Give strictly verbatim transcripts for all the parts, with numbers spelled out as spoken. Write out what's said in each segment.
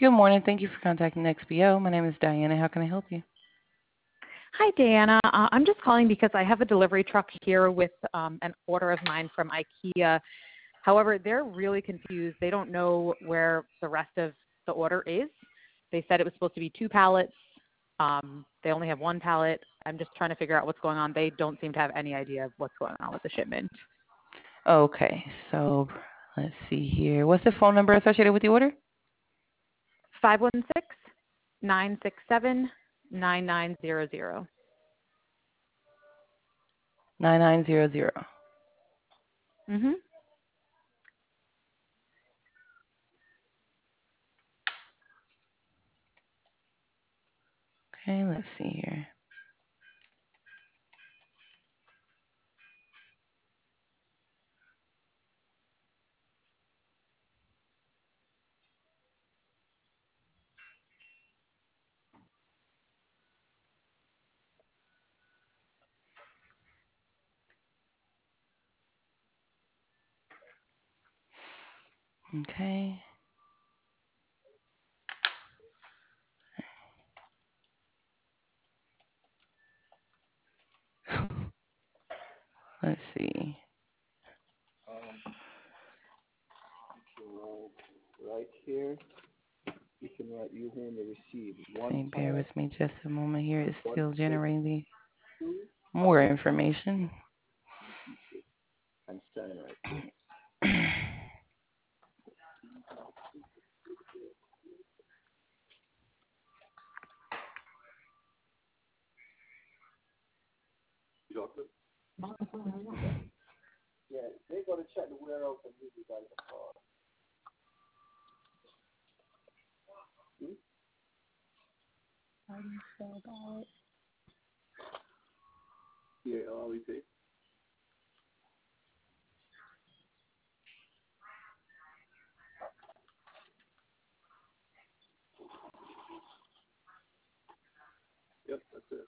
Good morning. Thank you for contacting X P O. My name is Diana. How can I help you? Hi, Diana. Uh, I'm just calling because I have a delivery truck here with um, an order of mine from IKEA. However, they're really confused. They don't know where the rest of the order is. They said it was supposed to be two pallets. Um, they only have one pallet. I'm just trying to figure out what's going on. They don't seem to have any idea of what's going on with the shipment. Okay, so let's see here. What's the phone number associated with the order? five one six, nine six seven, nine nine zero zero. nine nine zero zero. Mm-hmm. Okay, let's see here. Okay. Let's see. Right here, you can write you when you receive one Okay, bear pallet, with me just a moment here. It's one still six generating two, more information. and seven right here. Chocolate? Yeah, they're going to check the warehouse and give you guys a call. Hmm? How do you spell that? Yeah, L E T. Yep, that's it.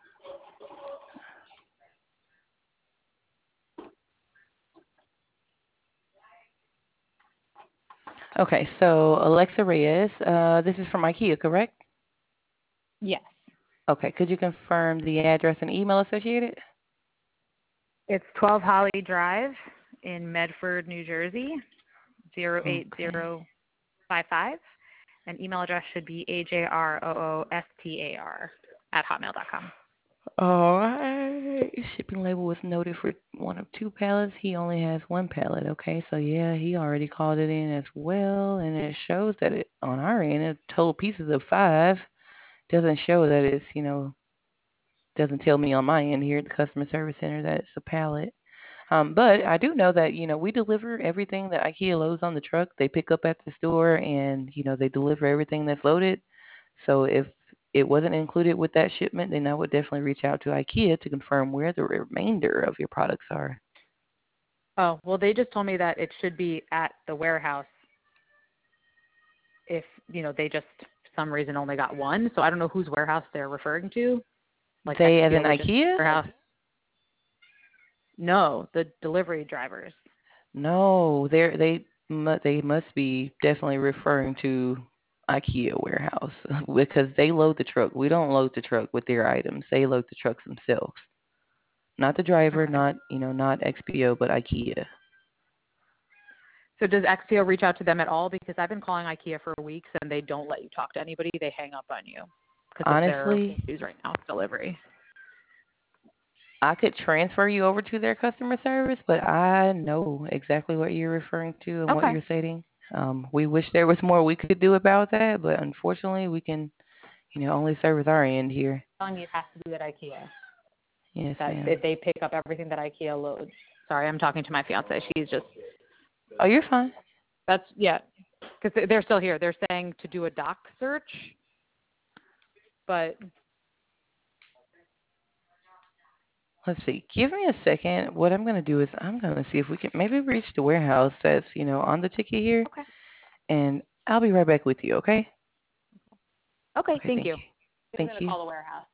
Okay, so Alexa Reyes, uh, this is from IKEA, correct? Yes. Okay, could you confirm the address and email associated? It's twelve Holly Drive in Medford, New Jersey, zero eight Okay. zero five five. And email address should be A J R O O S T A R at hotmail dot com. All right. Shipping label was noted for one of two pallets. He only has one pallet. Okay, so yeah, he already called it in as well, and it shows that it on our end, it total pieces of five. Doesn't show that it's you know doesn't tell me on my end here at the customer service center that it's a pallet. Um, but I do know that you know we deliver everything that IKEA loads on the truck. They pick up at the store, and you know they deliver everything that's loaded. So if it wasn't included with that shipment, then I would definitely reach out to IKEA to confirm where the remainder of your products are. Oh, well, they just told me that it should be at the warehouse if, you know, they just, for some reason, only got one. So I don't know whose warehouse they're referring to, like They as IKEA in Logistics IKEA? Warehouse. No, the delivery drivers. No, they they mu- they must be definitely referring to IKEA warehouse because they load the truck. We don't load the truck with their items. They load the trucks themselves. Not the driver, Okay. not you know, not X P O, but IKEA. So does X P O reach out to them at all? Because I've been calling IKEA for weeks and they don't let you talk to anybody. They hang up on you because of their Honestly, issues right now with delivery. I could transfer you over to their customer service, but I know exactly what you're referring to and what Okay. you're stating. Um, we wish there was more we could do about that, but unfortunately, we can, you know, only service our end here. Telling you it has to be at IKEA. Yes, That ma'am. if they pick up everything that IKEA loads. Sorry, I'm talking to my fiance. She's just Oh, you're fine. that's yeah, because they're still here. They're saying to do a doc search, but Let's see. Give me a second. What I'm going to do is I'm going to see if we can maybe reach the warehouse that's, you know, on the ticket here, okay, and I'll be right back with you, okay? okay, Okay, thank thank you. you. I'm Thank gonna you. call the warehouse.